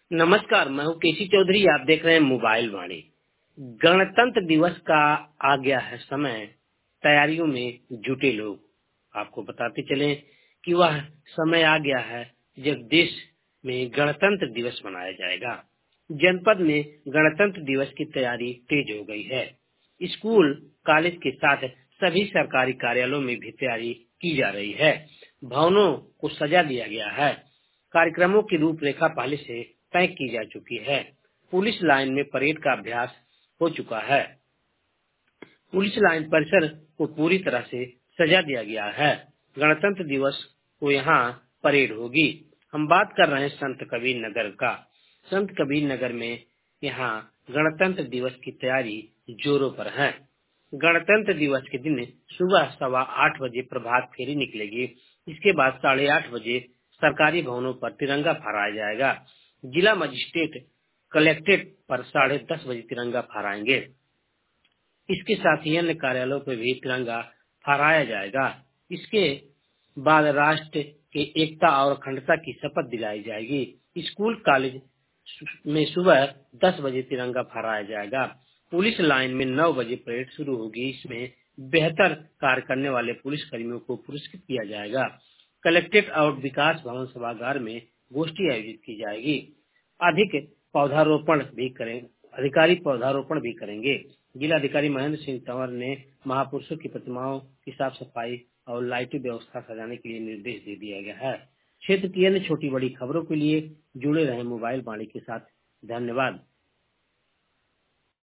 नमस्कार, मैं हूँ केसी चौधरी। आप देख रहे हैं मोबाइल वाणी। गणतंत्र दिवस का आ गया है समय, तैयारियों में जुटे लोग। आपको बताते चलें कि वह समय आ गया है जब देश में गणतंत्र दिवस मनाया जाएगा। जनपद में गणतंत्र दिवस की तैयारी तेज हो गई है। स्कूल, कॉलेज के साथ सभी सरकारी कार्यालयों में भी तैयारी की जा रही है। भवनों को सजा दिया गया है। कार्यक्रमों की रूपरेखा पहले से तय की जा चुकी है। पुलिस लाइन में परेड का अभ्यास हो चुका है। पुलिस लाइन परिसर को पूरी तरह से सजा दिया गया है। गणतंत्र दिवस को यहाँ परेड होगी। हम बात कर रहे हैं संत कबीर नगर का। संत कबीर नगर में यहाँ गणतंत्र दिवस की तैयारी जोरों पर है। गणतंत्र दिवस के दिन सुबह 8:15 बजे प्रभात फेरी निकलेगी। इसके बाद 8:30 बजे सरकारी भवनों पर तिरंगा फहराया जाएगा। जिला मजिस्ट्रेट कलेक्ट्रेट पर 10:30 बजे तिरंगा फहराएंगे। इसके साथ ही अन्य कार्यालयों पर भी तिरंगा फहराया जाएगा। इसके बाद राष्ट्र के एकता और अखंडता की शपथ दिलाई जाएगी। स्कूल, कॉलेज में सुबह 10 बजे तिरंगा फहराया जाएगा। पुलिस लाइन में 9 बजे परेड शुरू होगी। इसमें बेहतर कार्य करने वाले पुलिस कर्मियों को पुरस्कृत किया जाएगा। कलेक्ट्रेट और विकास भवन सभागार में गोष्ठी आयोजित की जाएगी। अधिक पौधारोपण भी करें अधिकारी पौधारोपण भी करेंगे। जिलाधिकारी महेंद्र सिंह तंवर ने महापुरुषों की प्रतिमाओं की साफ सफाई और लाइटिंग व्यवस्था सजाने के लिए निर्देश दे दिया गया है। क्षेत्र की अन्य छोटी बड़ी खबरों के लिए जुड़े रहे मोबाइल वाणी के साथ। धन्यवाद।